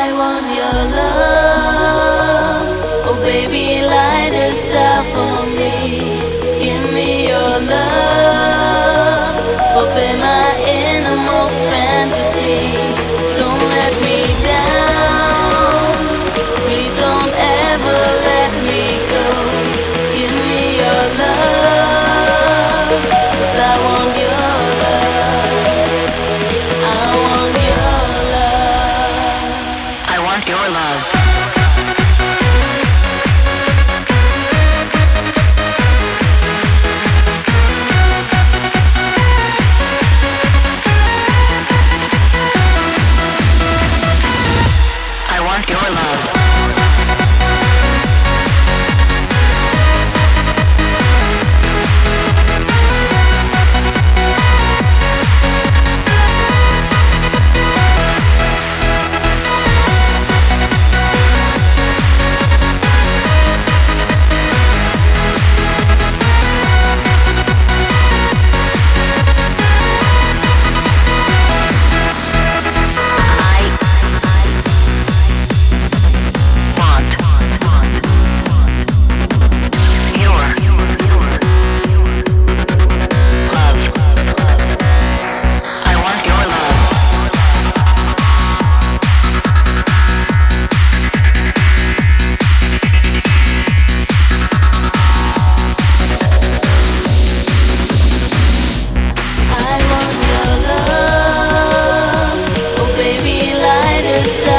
want your love. Oh baby, light a star for me. Give me your love. Fulfill my innermost fantasy. Don't let me down. Please don't ever let me go. Give me your love. 'Cause I want your love. I want your love. I want your love. I want your love. I want your love. Oh baby, light a star.